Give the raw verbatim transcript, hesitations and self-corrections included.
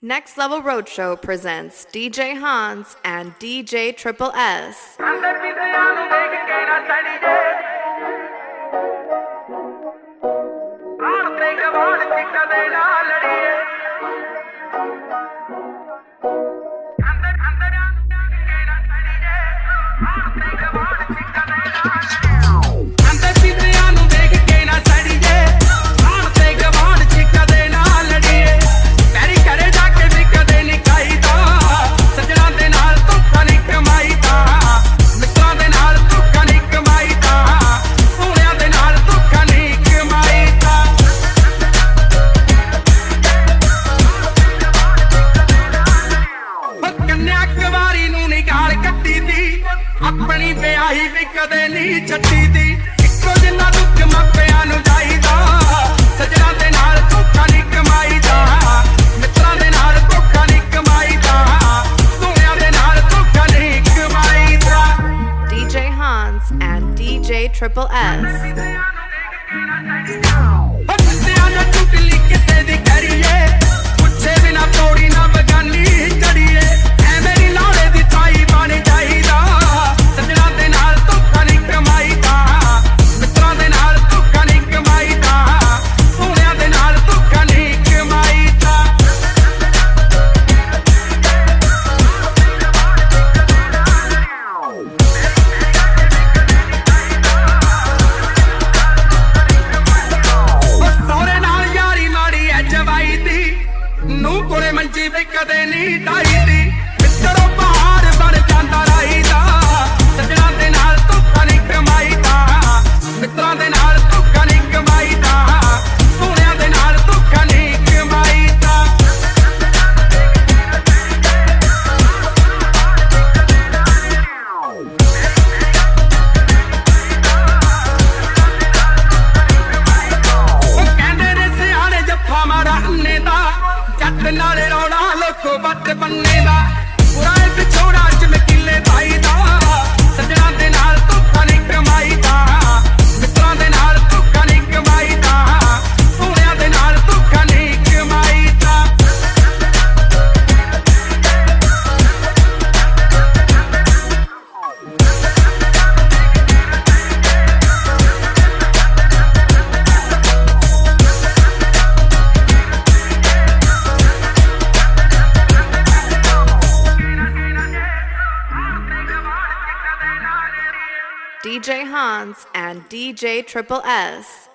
Next Level Roadshow presents D J Hans and D J Triple S. अपनी ब्याही भी कदे नहीं छड्डी दी इक्को जिन्ना दुख मापियां नूं जाईदा सजना दे नाल धोखा नहीं कमाईदा मित्रां दे नाल धोखा नहीं कमाईदा सोहणियां दे नाल धोखा नहीं कमाईदा D J Hans and D J Triple S. हंसियां ना टुटली किसे दी करिए पुछे बिना तोड़ी ना बगानी चढ़िए ऐ मेरी लाड़े दी ताई बन जाईदा सजना दे नाल धोखा नहीं कमाईदा मित्रां दे नाल धोखा नहीं कमाईदा सोहणियां दे नाल धोखा नहीं कमाईदा सोहरे नाल यारी माड़ी ऐ जवाई दी नूं कोले मंजी वे कदे नहीं ढाई दी मित्रो पहाड़ बन जांदा राईदा सजना दे नाल धोखा नहीं कमाईदा मित्रां दे नाल धोखा नहीं कमाईदा सोहणियां दे नाल धोखा नहीं कमाईदा ਉਹ ਕਹਿੰਦੇ ਨੇ ਸਿਆਣੇ ਜੱਫਾ ਮਾਰਾ ਅੰਨੇ ਦਾ ਜੱਟ ਨਾਲੇ ਰੌਣਾ ਲੋਕੋ ਵੱਟ ਬੰਨੇ ਦਾ ਪੁਰਾ ਵਿਛੋੜਾ ਚਮਕੀਲੇ ਭਾਈ ਦਾ ਸਜਣਾ ਦੇ ਨਾਲ ਧੋਖਾ ਨਹੀਂ ਕਮਾਈਦਾ ਮਿੱਤਰਾਂ ਦੇ ਨਾਲ ਧੋਖਾ ਨਹੀਂ ਕਮਾਈਦਾ ਸੋਹਣਿਆਂ ਦੇ ਨਾਲ ਧੋਖਾ ਨਹੀਂ ਕਮਾਈਦਾ D J Hans and D J Triple S.